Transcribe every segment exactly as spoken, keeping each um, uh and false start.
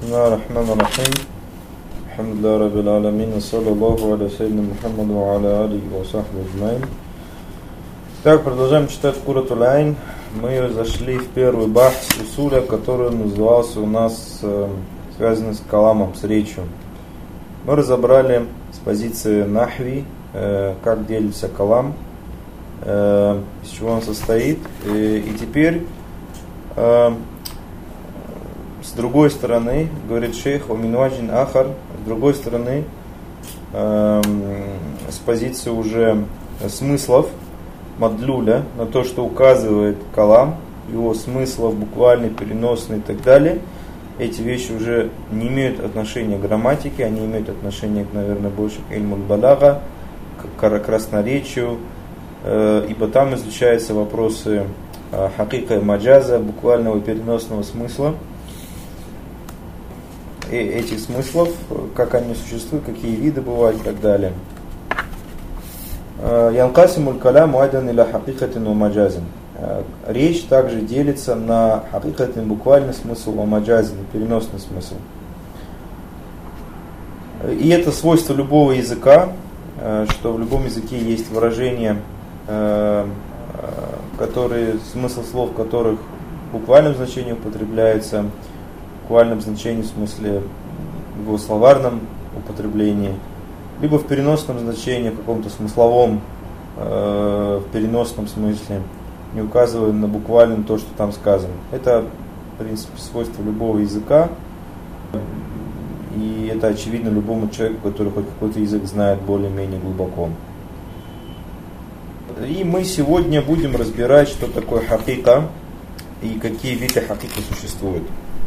Бисмиллахи рахмани рахим. Алхамдулиллахи раббил аламин. Ва саллаллаху аля сайидина Мухаммаду ва аля алихи ва сахбихи аджмаин. Так, продолжаем читать Курратуль Айн. Мы зашли в первый бахс усуля, который назывался у нас э, связанный с каламом, с речью. Мы разобрали с позиции нахви, э, как делится калам, э, из чего он состоит. И, и теперь э, с другой стороны, говорит шейх, уминваджин ахар, с другой стороны, э, с позиции уже смыслов, мадлюля, на то, что указывает калам, его смыслов, буквальный, переносный и так далее, эти вещи уже не имеют отношения к грамматике, они имеют отношение, наверное, больше к ильмуль балага, к красноречию, э, ибо там изучаются вопросы э, хакика и маджаза, буквального и переносного смысла, и этих смыслов, как они существуют, какие виды бывают и так далее. Янкасимуль каляму айдан иля хакикатин ва маджазин. Речь также делится на хакикатин, буквальный смысл, ва маджазин, переносный смысл. И это свойство любого языка, что в любом языке есть выражения, которые, смысл слов которых в буквальном значении употребляется, в буквальном значении, в смысле в его словарном употреблении, либо в переносном значении, в каком-то смысловом, э, в переносном смысле, не указывая на буквальном то, что там сказано. Это, в принципе, свойство любого языка, и это очевидно любому человеку, который хоть какой-то язык знает более-менее глубоко. И мы сегодня будем разбирать, что такое хакика и какие виды хакики существуют.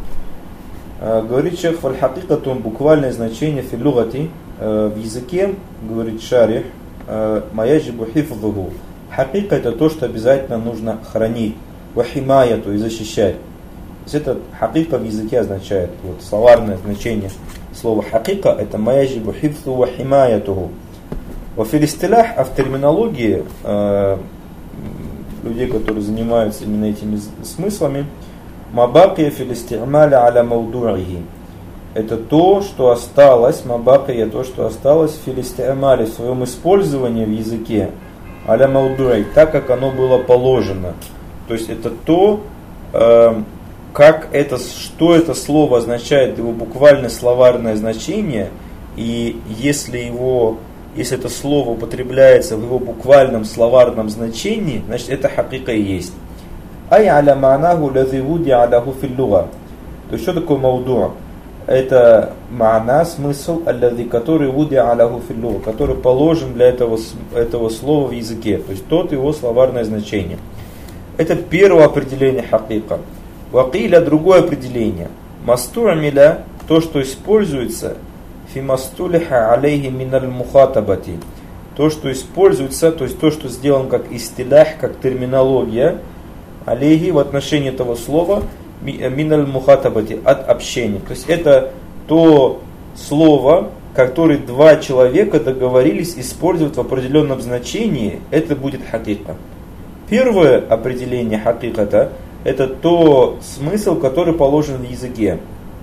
Говорит шейх, валь хакикатун, буквальное значение фи лугати, в языке, говорит шарих, маяджибу хифзуху. Хакика — это то, что обязательно нужно хранить, вахимаяту, и защищать. То есть это хакика в языке означает, вот словарное значение слова хакика — это маяджибу хифзуху вахимаятуху. Во филистилях, а в терминологии э, людей, которые занимаются именно этими смыслами, мабакия филистималя аля маудуихи. Это то, что осталось, мабакия, то, что осталось в филистимале, в своем использовании в языке, аля маудуи, так как оно было положено. То есть это то, э, как это, что это слово означает, его буквальное словарное значение, и если его, если это слово употребляется в его буквальном словарном значении, значит это хакика и есть. Ай аля ма'наху лази вуди аляху фил луга. То есть что такое мауду? Это ма'на, смысл, аллади, который вуди аляху фил луга, который положен для этого, этого слова в языке. То есть тот его словарное значение. Это первое определение хакика. Вакиля, другое определение. Масту'миля, то, что используется, фи мастулиха алейхи миналь мухатабати. То, что используется, то есть то, что сделано как истилях, как терминология, алейхи, в отношении этого слова, миналь мухатабати, от общения. То есть это то слово, которое два человека договорились использовать в определенном значении, это будет хакика. Первое определение хакиката — это то смысл, который положен в языке.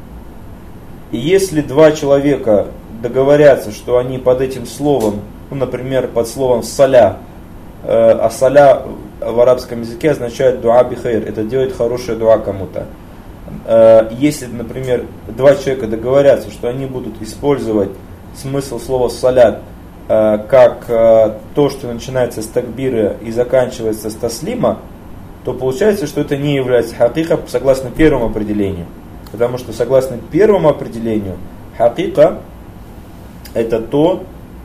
И если два человека договорятся, что они под этим словом, ну, например, под словом «саля», э, а «саля» в арабском языке означает дуа бихайр, это делает хорошее дуа кому-то. Если, например, два человека договорятся, что они будут использовать смысл слова салят как то, что начинается с такбира и заканчивается с таслима, то получается, что это не является хакика согласно первому определению. Потому что согласно первому определению хакика это то,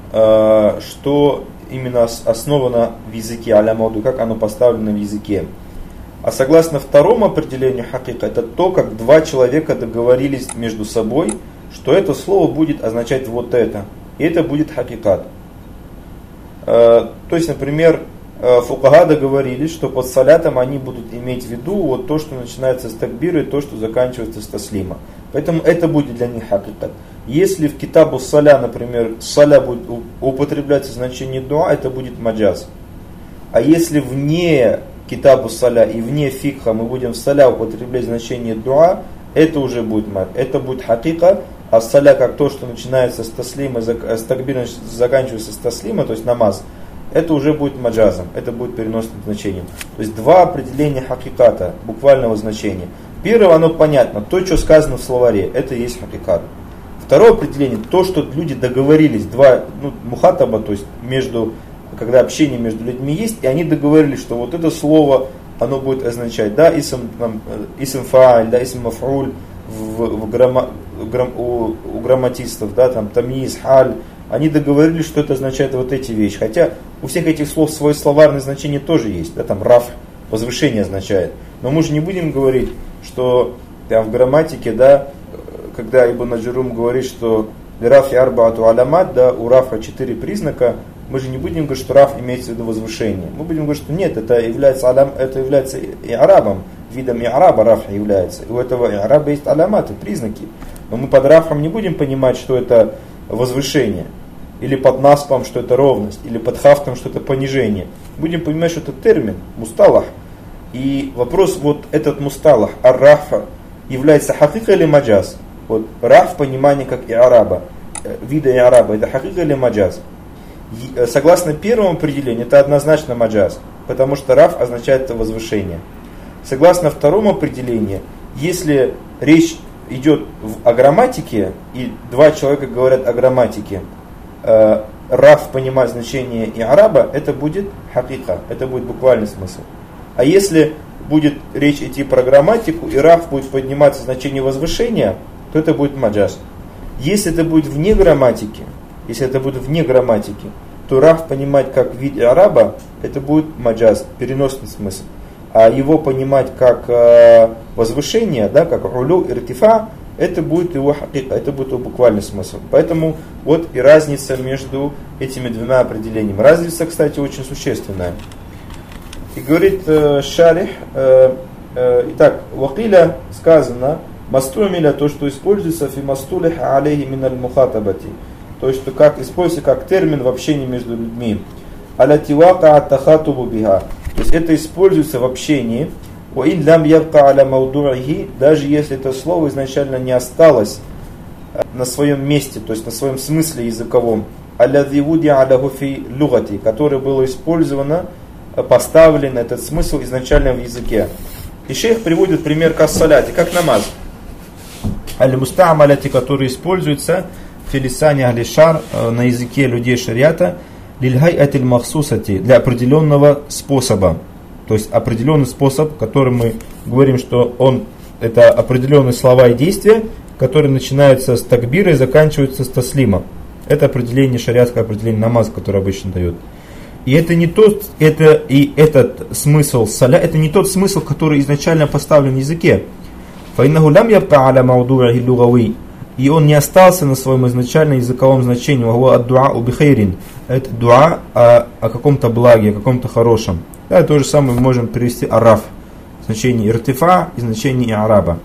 что именно основано в языке, аля мауду, как оно поставлено в языке. А согласно второму определению хакика, это то, как два человека договорились между собой, что это слово будет означать вот это. И это будет хакикат. То есть, например, фукаха договорились, что под салятом они будут иметь в виду вот то, что начинается с такбира, и то, что заканчивается с таслима. Поэтому это будет для них хакикат. Если в китабу саля, например, саля будет употребляться в значении дуа, это будет маджаз. А если вне китабу саля и вне фикха мы будем в саля употреблять значение дуа, это уже будет мад, это будет хакика, а саля как то, что начинается с таслима, с такбира заканчивается с таслима, то есть намаз, это уже будет маджазом, это будет переносным значением. То есть два определения хакиката, буквального значения. Первое, оно понятно, то, что сказано в словаре, это и есть хакикат. Второе определение, то, что люди договорились, два, ну, мухатаба, то есть между, когда общение между людьми есть, и они договорились, что вот это слово, оно будет означать, да, исм, там, исм фа'аль, да, исм маф'уль в, в грамма, грам, у, у грамматистов, да, там, тамиз, халь, они договорились, что это означает вот эти вещи. Хотя у всех этих слов свое словарное значение тоже есть, да, там, раф, возвышение означает. Но мы же не будем говорить, что там, в грамматике, да, когда Ибн Аджурум говорит, что рафи арбаату алямат, да, у рафа четыре признака, мы же не будем говорить, что раф имеется в виду возвышение. Мы будем говорить, что нет, это является, алям, это является и'рабом, видом и'раба рафа является. И у этого и'раба есть аляматы, признаки. Но мы под рафом не будем понимать, что это возвышение. Или под наспом, что это ровность. Или под хафтом, что это понижение. Будем понимать, что это термин, мусталах. И вопрос, вот этот мусталах, ар-рафа, является хакика или маджаз? Вот раф понимание как и'раба, вида и'раба, это хакика или маджаз? Согласно первому определению, это однозначно маджаз, потому что раф означает это возвышение. Согласно второму определению, если речь идет о грамматике, и два человека говорят о грамматике, э, раф понимает значение и'раба, это будет хакика, это будет буквальный смысл. А если будет речь идти про грамматику, и раф будет подниматься значение возвышения, то это будет маджаз. Если это будет вне грамматики, если это будет вне грамматики, то раф понимать как вид и'раба, это будет маджаз, переносный смысл. А его понимать как э, возвышение, да, как улю, иртифа, это будет его хакика, это будет его буквальный смысл. Поэтому вот и разница между этими двумя определениями. Разница, кстати, очень существенная. И говорит э, шарих, э, э, итак, вакиля сказано, мастумиля, то, что используется фи мастулих алейхи миналь мухатабати, то есть, что как используется как термин в общении между людьми. Алятивака аттахатубу биха, то есть это используется в общении, وإن لم يبقى على موضوعه, даже если это слово изначально не осталось на своем месте, то есть на своем смысле языковом, الذي وضع له في لغته, которое было использовано, поставлен этот смысл изначально в языке. И шейх приводит пример кассаляти, как намаз. Аль-мустамаляти, который используется в филисане ахли-шар, на языке людей шариата, лиль-хайатиль махсусати, для определенного способа. То есть определенный способ, который мы говорим, что он это определенные слова и действия, которые начинаются с такбира и заканчиваются с таслима. Это определение, шариатское определение намаза, которое обычно дает. И это не тот, это и этот смысл саля, это не тот смысл, который изначально поставлен в языке. فإنه لم يبقى على موضوعه اللغوي, и он не остался на своем изначальном языковом значении. وهو الدعاء بخير, это дуа о, о каком-то благе, о каком-то хорошем. Да, то же самое мы можем перевести араф, значение иртифа и значение и'раба.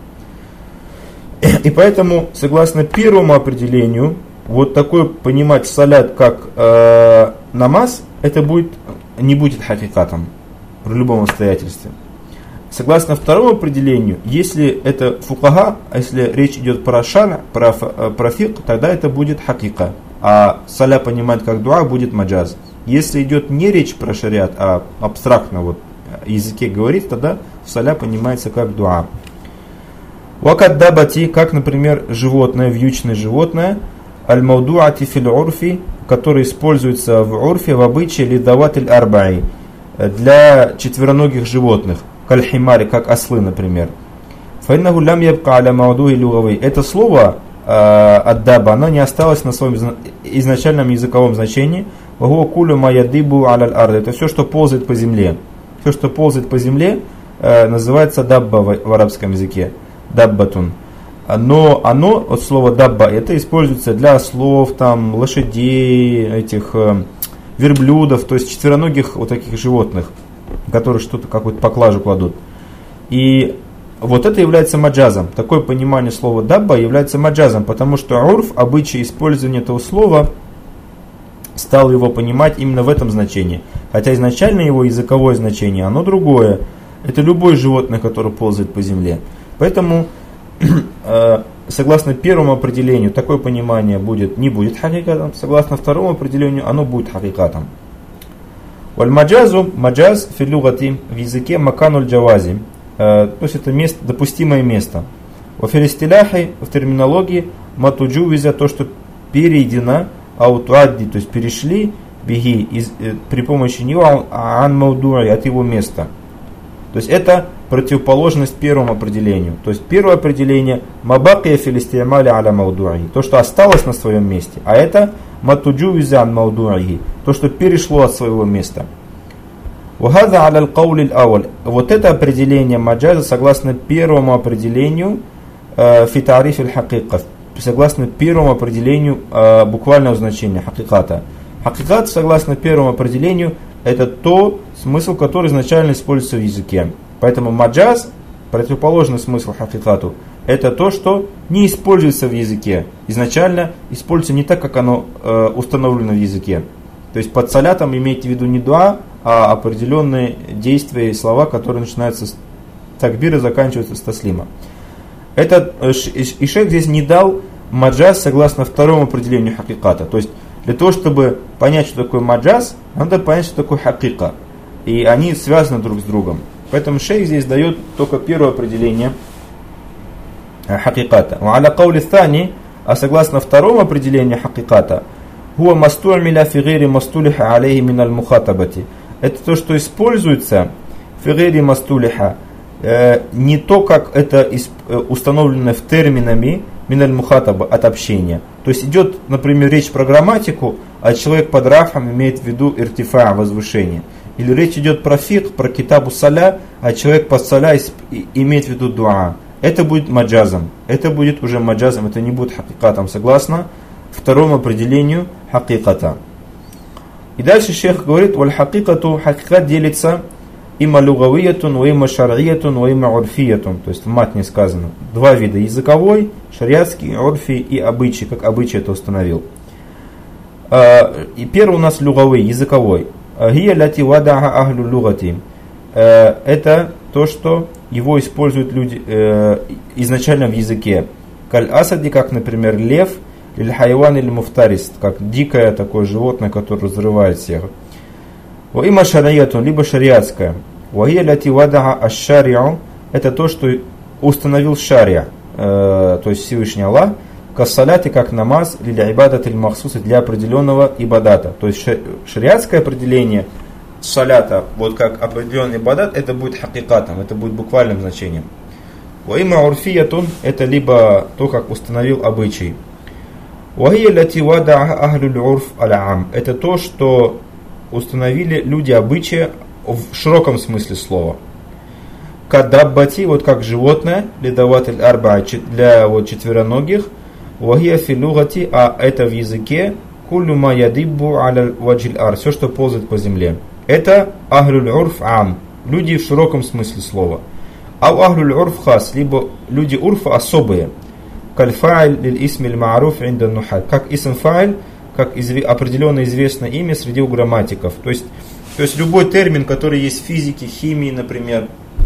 И поэтому, согласно первому определению, вот такой понимать салят как э, намаз, это будет, не будет хакикатом при любом обстоятельстве. Согласно второму определению, если это фукаха, если речь идет про шар, про, про фик, тогда это будет хакика. А саля понимать как дуа будет маджаз. Если идет не речь про шариат, а абстрактно вот языке говорит, тогда саля понимается как дуа. Вакад дабати, как, например, животное, вьючное животное, аль-маудуати фил урфи, который используется в урфе, в обычае лидаватель арбаи, для четвероногих животных, каль-химари, как ослы, например. Файнаху лям ябка аля маудуи люгавей. Это слово ад-даба, оно не осталось на своем изначальном языковом значении. Это все, что ползает по земле. Все, что ползает по земле, называется дабба в арабском языке. Даббатун. Но оно, от слова дабба, это используется для ослов, там, лошадей, этих верблюдов, то есть четвероногих вот таких животных, которые что-то, какую-то поклажу кладут. И вот это является маджазом. Такое понимание слова дабба является маджазом, потому что урф, обычай использования этого слова, стал его понимать именно в этом значении. Хотя изначально его языковое значение, оно другое. Это любое животное, которое ползает по земле. Поэтому согласно первому определению, такое понимание будет, не будет хакикатом, согласно второму определению, оно будет хакикатом. Валь-маджазу, маджаз фи-люгати, в языке макануль джавази, то есть это место, допустимое место. Вафилистиляхи, в терминологии, матуджувиза, то, что перейдено, аутуадди, то есть перешли, беги, из, при помощи него, ан маудуи, от его места. То есть это противоположность первому определению. То есть первое определение мабакия филистиамали аля маудуи, то, что осталось на своем месте, а это матуджувиза ан маудуи, то, что перешло от своего места. Вахаза аля аль-каули аль-ауаль. Вот это определение маджаза согласно первому определению фи тариф аль-хакика, согласно первому определению буквального значения хакиката. Хакикат, согласно первому определению, это то, смысл который изначально используется в языке. Поэтому маджаз, противоположный смысл хакикату, это то, что не используется в языке. Изначально используется не так, как оно э, установлено в языке. То есть под салятом имейте в виду не дуа, а определенные действия и слова, которые начинаются с такбира и заканчиваются с таслима. Этот э, и шейх здесь не дал маджаз согласно второму определению хакиката. То есть для того, чтобы понять, что такое маджаз, надо понять, что такое хакика. И они связаны друг с другом. Поэтому шейх здесь дает только первое определение хакиката. Аля каули thani, а согласно второму определению хакиката, хуа масту'миля фи гайри мастулиха алейхи мин аль-мухатабати. Это то, что используется фи гайри мастулиха, не то, как это установлено в терминами мин аль-мухатаба, от общения. То есть идет, например, речь про грамматику, а человек под рафом имеет в виду иртифа, возвышение. Или речь идет про фикх, про китабу саля, а человек под саля имеет в виду дуа. Это будет маджазом. Это будет уже маджазом, это не будет хакикатом, согласно второму определению хакиката. И дальше шейх говорит, валь хакикату, хакикат делится има лугавиятун, ва има шар'иятун, ва има урфиятун. То есть в матне сказано два вида: языковой, шариатский, урфи и обычай, как обычай это установил. И первый у нас лугавый, языковой. Гия ляти вадаха ахлю лугати. Это то, что его используют люди изначально в языке. Каль асади, как, например, лев, или хайван, или муфтарис, как дикое такое животное, которое разрывает всех. Ва има шариятун, либо шариатское. Ва гия ляти вадаха аш-шариу, это то, что установил шария, то есть Всевышний Аллах. Кассаляти, как намаз, или ибадат иль махсуса, для определенного ибадата. То есть шариатское определение салята, вот как определенный ибадат, это будет хакикатом, это будет буквальным значением. Уаима урфиятун, это либо то, как установил обычай. Уахия ляти вадаха ахлюль урф аль-ам, это то, что установили люди обычая в широком смысле слова. Кадаббати, вот как животное, лидаватель арба, для вот четвероногих. Вахия филугати, а это в языке куллю ма ядиббу аля ваджиль ар, все, что ползает по земле. Это ахлюль урф ам, люди в широком смысле слова. А ахлюль урф хас, либо люди урфа особые. Кальфа'иль лиль исмиль мааруф инда нухат, как исм фа'иль, как изв... определенное известное имя среди у грамматиков. То есть, то есть любой термин, который есть в физике, химии, например,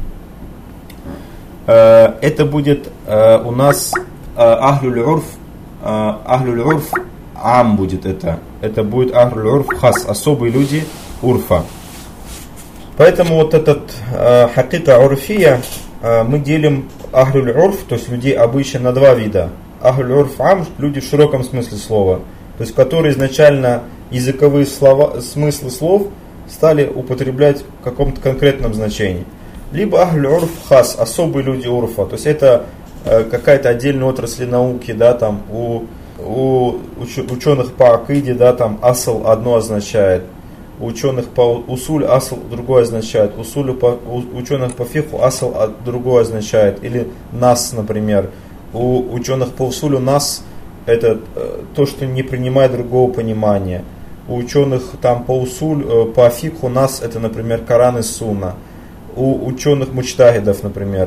э, это будет э, у нас ахлюль урф, ахлюль урф ам будет это. Это будет ахлюль урф хас, особые люди урфа. Поэтому вот этот э, хакика урфия э, мы делим ахлюль урф, то есть людей обычно, на два вида. Ахлюль урф ам, люди в широком смысле слова, то есть которые изначально языковые слова, смыслы слов стали употреблять в каком-то конкретном значении. Либо ахлюль урф хас, особые люди урфа, то есть это какая-то отдельная отрасль науки, да, там у, у ученых по акиде, да, там асл одно означает, у ученых по усуль асл другое означает, усулю по, у ученых по фиху асл другое означает, или нас, например, у ученых по усулю нас это то, что не принимает другого понимания, у ученых там по усуль, по фиху нас это, например, Коран и Сунна, у ученых муджтахидов, например,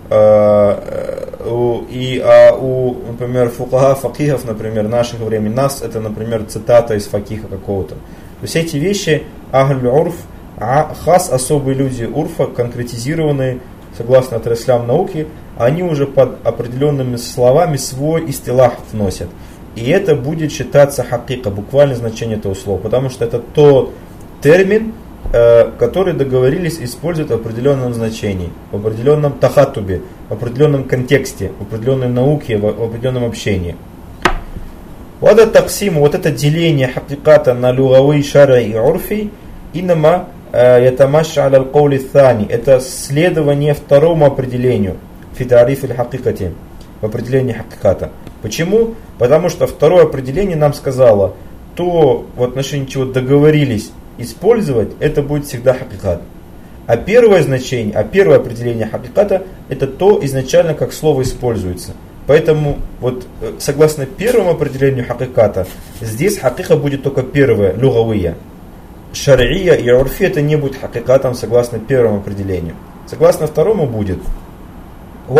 и а у, например, фукаха, факихов, например, наших времен, нас это, например, цитата из факиха какого-то. То есть эти вещи, ахль урф, хас, особые люди урфа, конкретизированные согласно отраслям науки, они уже под определенными словами свой истилах вносят. И это будет считаться хакика, буквальное значение этого слова, потому что это тот термин, э, который договорились использовать в определенном значении, в определенном тахатубе, в определенном контексте, в определенной науке, в, в определенном общении. Вот это таксим, вот это деление хакиката на люгавый, шари и урфи, инама ятамашша аля аль-каули thani. Это следование второму определению фи тариф аль-хакикати, в определении хакиката. Почему? Потому что второе определение нам сказало, то в отношении чего договорились использовать, это будет всегда хакикат. А первое значение, а первое определение хакиката, это то изначально, как слово используется. Поэтому, вот, согласно первому определению хакиката, здесь хакика будет только первое, люгавия. Шар'ия и урфи это не будет хакикатом согласно первому определению. Согласно второму будет. В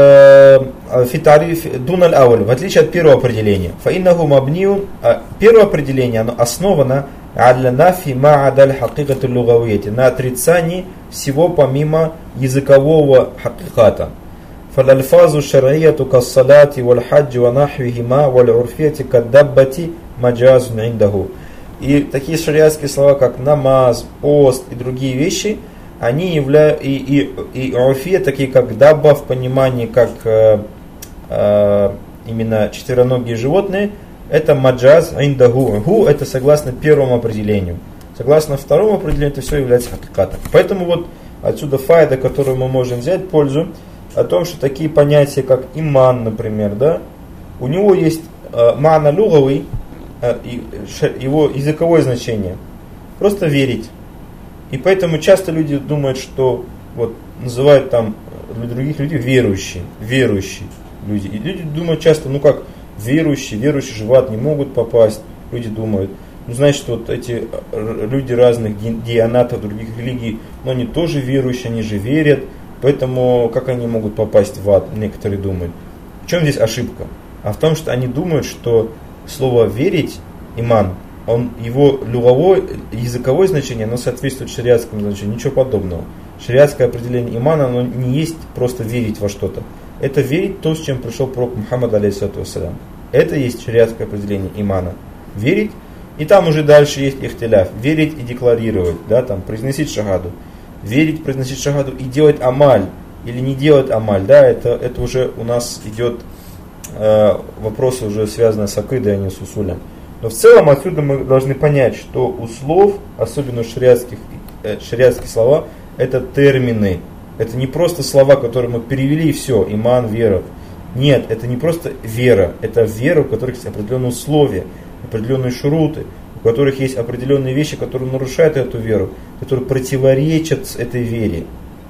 отличие от первого определения. Первое определение, оно основано на отрицании всего помимо языкового хакиката. فالألفاظ الشرعية كالصلاة والحج ونحوهما والعرفية كالدبة مجاز عنده. И такие шариатские слова, как намаз, пост и другие вещи, они являются, и, и, и урфия, такие как дабба, в понимании как э, э, именно четвероногие животные, это маджаз индаху. Ху это согласно первому определению. Согласно второму определению, это все является хакикатом. Поэтому вот отсюда файда, которую мы можем взять пользу, о том, что такие понятия, как иман, например, да, у него есть э, ма'на люгавый, э, его языковое значение. Просто верить. И поэтому часто люди думают, что вот называют там для других людей верующие, верующие люди. И люди думают часто, ну как верующие, верующие же в ад не могут попасть. Люди думают, ну значит, вот эти люди разных дианатов, других религий, но они тоже верующие, они же верят. Поэтому как они могут попасть в ад, некоторые думают. В чем здесь ошибка? А в том, что они думают, что слово верить, иман, он, его люгавое, языковое значение, оно соответствует шариатскому значению. Ничего подобного. Шариатское определение имана, оно не есть просто верить во что-то. Это верить то, с чем пришел пророк Мухаммад, алейхиссалату вассалям. Это есть шариатское определение имана. Верить, и там уже дальше есть ихтиляф. Верить и декларировать, да, там, произносить шагаду. Верить, произносить шагаду и делать амаль, или не делать амаль, да, это, это уже у нас идет э, вопросы уже связанные с акидой, а не с усулем. Но в целом отсюда мы должны понять, что у слов, особенно у шариатских, э, шариатские слова, это термины. Это не просто слова, которые мы перевели и все, иман, вера. Нет, это не просто вера, это вера, у которых есть определенные условия, определенные шуруты, у которых есть определенные вещи, которые нарушают эту веру, которые противоречат этой вере,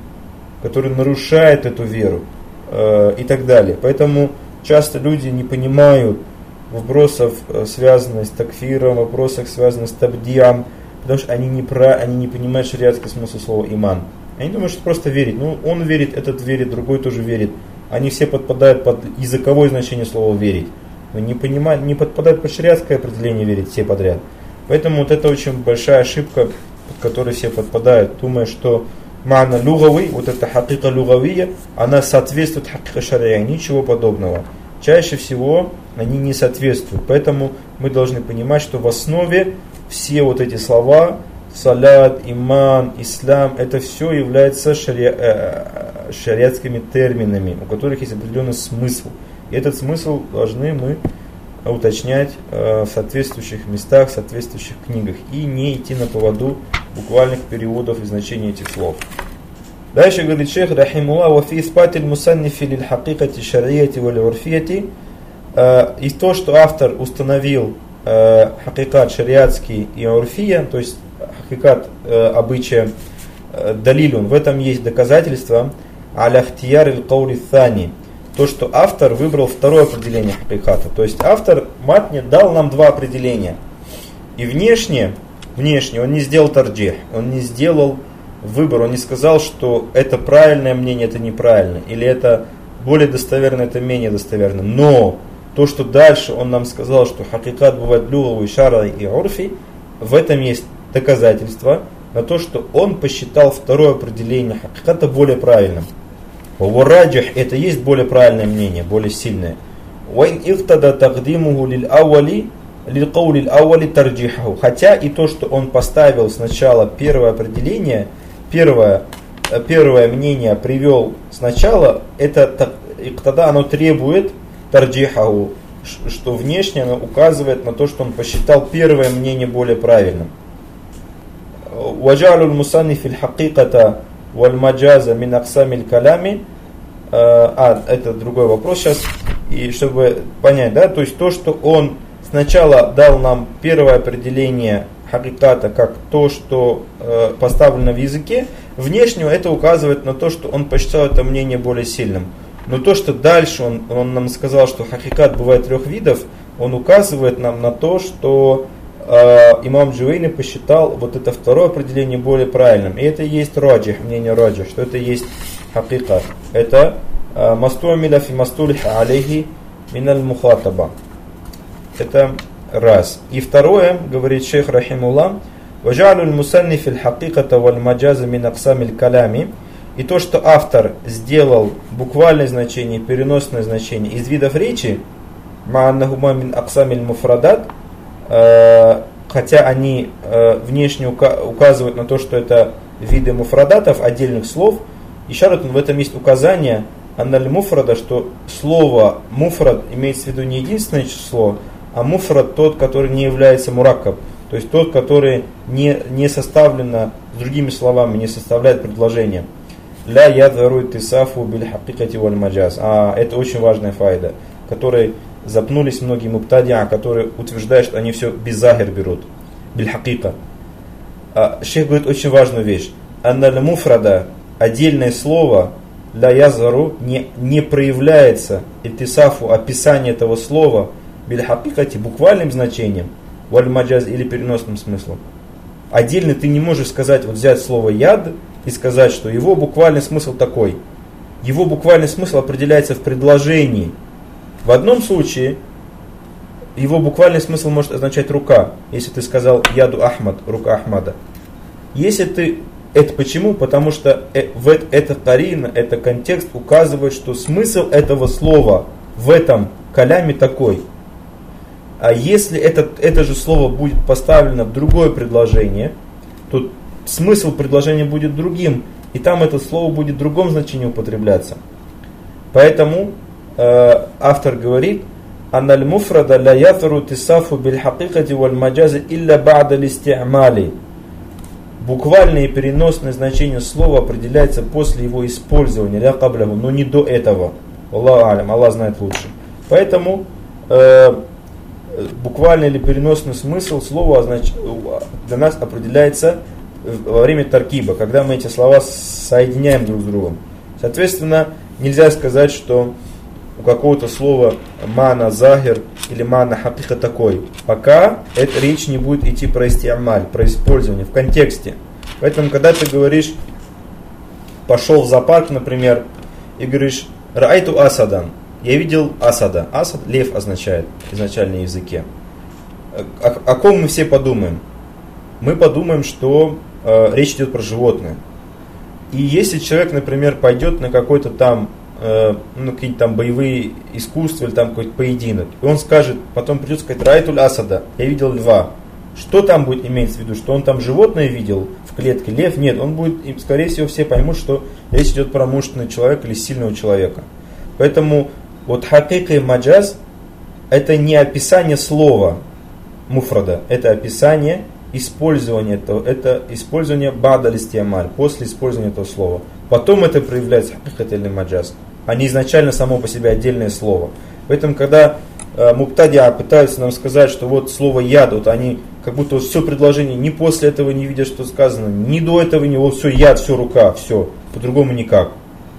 которые нарушают эту веру э, и так далее. Поэтому часто люди не понимают вопросов, связанных с такфиром, вопросов, связанных с табдиам, потому что они не, про, они не понимают шариатский смысл слова иман. Они думают, что просто верить. Ну, он верит, этот верит, другой тоже верит. Они все подпадают под языковое значение слова верить. Но не, понимают, не подпадают под шариатское определение верить все подряд. Поэтому вот это очень большая ошибка, под которой все подпадают, думая, что ма'на люгавый, вот эта хакика люгавия, она соответствует хакика шария, ничего подобного. Чаще всего они не соответствуют. Поэтому мы должны понимать, что в основе все вот эти слова, салят, иман, ислам, это все является шари... э, шариатскими терминами, у которых есть определенный смысл. И этот смысл должны мы уточнять э, в соответствующих местах, в соответствующих книгах и не идти на поводу буквальных переводов и значений этих слов. Дальше говорит шейх рахимуллах: «Ва фи испатиль мусаннифи лиль хакикати шар'ияти валь урфияти». И то, что автор установил э, хакикат шариатский и урфия, то есть хакикат э, обычая э, далилюн, в этом есть доказательство аля ихтияр иль каули thani. То, что автор выбрал второе определение хакиката. То есть автор матни дал нам два определения. И внешне, внешне он не сделал тарджих, он не сделал выбор, он не сказал, что это правильное мнение, это неправильно, или это более достоверно, это менее достоверно. Но то, что дальше он нам сказал, что хакикат бывает люгавый, шар'и и урфи, в этом есть доказательство на то, что он посчитал второе определение хакиката более правильным. Вараджих — это есть более правильное мнение, более сильное. Вайн ихтада тагдимуху лил ауали лил каули ауали тарджихаху. Хотя и то, что он поставил сначала первое определение, первое, первое мнение привел сначала, это тогда оно требует тарджихаху, что внешне оно указывает на то, что он посчитал первое мнение более правильным. Ваджалул мусанниф фил хакиката валь маджаза мин аксамиль калями. А, это другой вопрос сейчас. И чтобы понять, да, то есть то, что он сначала дал нам первое определение хакиката как то, что э, поставлено в языке, внешне это указывает на то, что он посчитал это мнение более сильным. Но то, что дальше он, он нам сказал, что хакикат бывает трех видов, он указывает нам на то, что э, имам Джувейни посчитал вот это второе определение более правильным. И это и есть раджих, мнение раджих, что это есть хакикат. Это мастуамиля фи мастулиха алейхи миналь мухатаба. Это раз. И второе, говорит шейх рахимуллах, ваджалуль мусанниф фил хакиката валь маджаза мин аксамиль калями. И то, что автор сделал буквальное значение, переносное значение из видов речи, ма'аннахума мин аксамиль муфрадат, хотя они внешне указывают на то, что это виды муфрадатов, отдельных слов, ишаратун, в этом есть указание анналь муфрада, что слово муфрад имеется в виду не единственное число, а муфрад тот, который не является мураккаб, то есть тот, который не, не составлено, с другими словами, не составляет предложение. Ля ядвару тисафу биль хакикати валь маджаз. А это очень важная файда, которой запнулись многие муптадиа, которые утверждают, что они все без захир берут. Биль хакика. А шейх говорит очень важную вещь. Анналь муфрада, отдельное слово, ля язару, не, не проявляется итисафу, описание этого слова биль хакикати буквальным значением, валь маджаз или переносным смыслом. Отдельно ты не можешь сказать, вот взять слово яд и сказать, что его буквальный смысл такой. Его буквальный смысл определяется в предложении. В одном случае его буквальный смысл может означать рука, если ты сказал яду Ахмад, рука Ахмада. Если ты Это почему? Потому что это карина, это контекст указывает, что смысл этого слова в этом каляме такой. А если это, это же слово будет поставлено в другое предложение, то смысл предложения будет другим, и там это слово будет в другом значении употребляться. Поэтому э, автор говорит: «Аналь муфрада ля яфару тисафу биль хакикати валь маджази илля ба'да листи'мали». Буквальное и переносное значение слова определяется после его использования, ля каблаху, но не до этого. Аллаху алям, Аллах знает лучше. Поэтому э, буквальный или переносный смысл слова означ... для нас определяется во время таркиба, когда мы эти слова соединяем друг с другом. Соответственно, нельзя сказать, что у какого-то слова мана захир или мана хакиха такой, пока это речь не будет идти про истиамаль, про использование в контексте. Поэтому, когда ты говоришь, пошел в зоопарк, например, и говоришь раайту асадан, я видел асада. Асад лев означает изначально на языке. О, о ком мы все подумаем? Мы подумаем, что э, речь идет про животное. И если человек, например, пойдет на какой-то там ну, какие-то там боевые искусства или там какой-то поединок, и он скажет, потом придет сказать раайтуль асада, я видел льва. Что там будет иметь в виду? Что он там животное видел в клетке? Лев? Нет, он будет, и скорее всего все поймут, что речь идет про мужественного человека или сильного человека. Поэтому вот хакика и маджаз это не описание слова муфрада, это описание использования этого, это использование бада листиамаль, после использования этого слова. Потом это проявляется хакикат или маджаз, а не изначально само по себе отдельное слово. Поэтому, когда э, муптадиа пытаются нам сказать, что вот слово яд, вот они как будто вот все предложение, ни после этого не видят, что сказано, ни до этого, ни вот все яд, все рука, все, по-другому никак.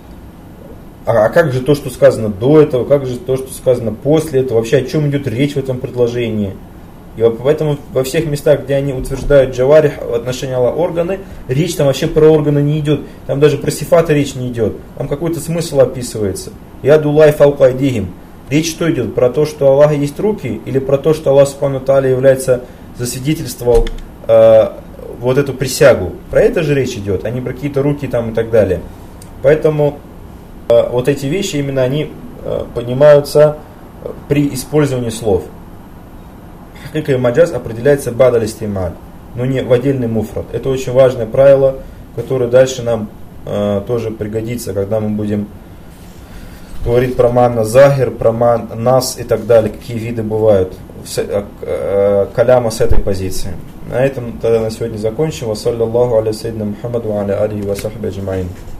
А, а как же то, что сказано до этого, как же то, что сказано после этого, вообще о чем идет речь в этом предложении? И поэтому во всех местах, где они утверждают джаварих в отношении Аллаха органы, речь там вообще про органы не идет. Там даже про сифаты речь не идет. Там какой-то смысл описывается. Ядуллай фаука айдихим. Речь что идет? Про то, что у Аллаха есть руки? Или про то, что Аллах субхану тааля является, засвидетельствовал э, вот эту присягу? Про это же речь идет, а не про какие-то руки там и так далее. Поэтому Вот эти вещи, именно они понимаются при использовании слов. Хакика и маджаз определяется бадаль истималь, но не в отдельный муфрад. Это очень важное правило, которое дальше нам э, тоже пригодится, когда мы будем говорить про манна захир, про ман нас и так далее, какие виды бывают э, э, каляма с этой позиции. На этом тогда на сегодня закончим. Ва саллаллаху аля сайидина Мухаммаду ва аля алихи ва сахби аджмаин.